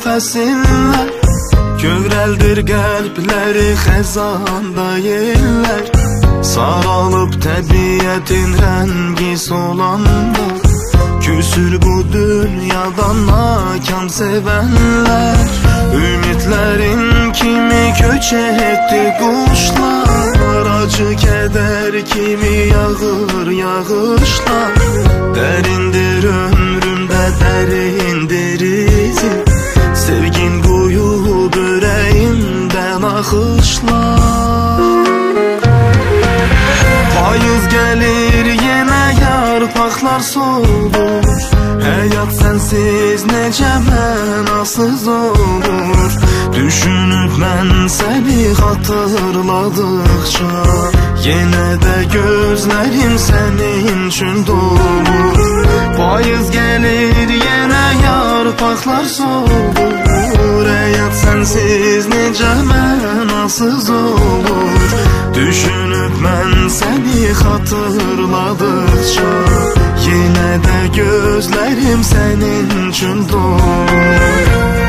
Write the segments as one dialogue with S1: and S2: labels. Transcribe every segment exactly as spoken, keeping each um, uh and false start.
S1: nəfəsinlə Kövrəldir qəlbləri xəzanda yellər Saralıb təbiətin rəngi solanda Küsür bu dünyadan nakan sevənlər Ümidlərin kimi köç etdi quşlar Acı kədər kimi yağır yağışlar Dərindir ömrümdə dərindir izin Sevgin quyub ürəyimdən axışlar Payız gəlir yenə yarpaqlar solur Həyat sənsiz necə mənasız olur Düşünüb mən səni xatırladıqca Yenə də gözlərim sənin üçün dolur Payız gəlir yenə yarpaqlar solur Həyat sənsiz necə mənasız olur Düşünüb mən səni xatırladıqca Yenə də gözlərim sənin üçün dolur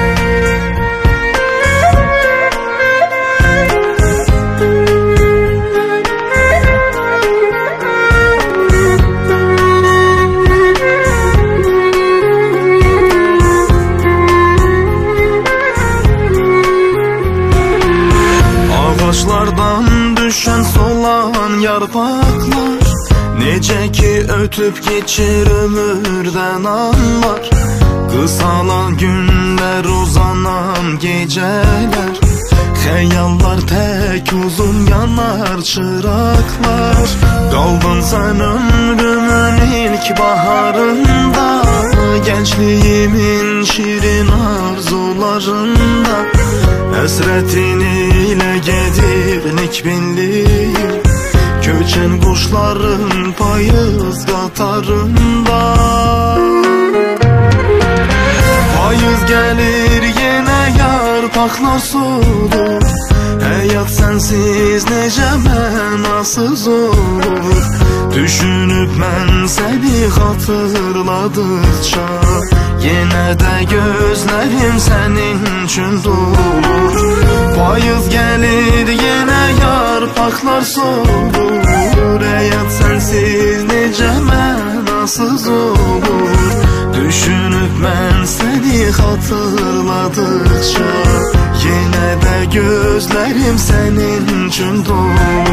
S1: Ağaçlardan düşən solan yarpaqlar Necə ki ötüb keçir ömürdən anlar Qısalan günlər, uzanan gecələr Xəyallar tək uzun yanar çıraqlar Qaldın sən ömrümün ilk baharında Gəncliyimin şirin arzularında Həsrətin ilə gedir nikbinliyim Köçən quşların payız qatarında Payız gəlir yenə yarpaqlar solur Həyat sənsiz necə mənasız olur Düşünüb mən səni xatırladıqca Yenə də gözlərim sənin üçün dolur Payız gəlir yenə yarpaqlar solur Həyat sənsiz necə mənasız olur Düşünüb mən səni xatırladıqca Yenə də gözlərim sənin üçün dolur